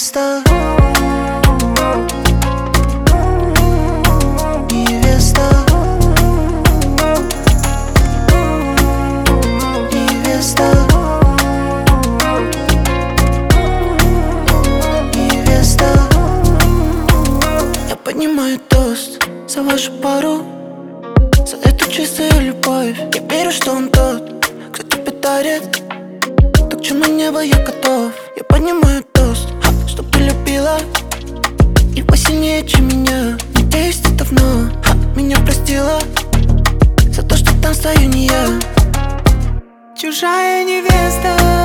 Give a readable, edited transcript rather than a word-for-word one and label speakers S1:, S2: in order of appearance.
S1: Невеста, невеста, невеста, невеста. Я поднимаю тост за вашу пару, за эту чистую любовь. Я верю, что он тот, кто тебе дарит то, к чему небо я готов. Я поднимаю тост, чтоб ты любила его сильнее, чем меня. Надеюсь, ты давно меня простила за то, что там стою не я.
S2: Чужая невеста.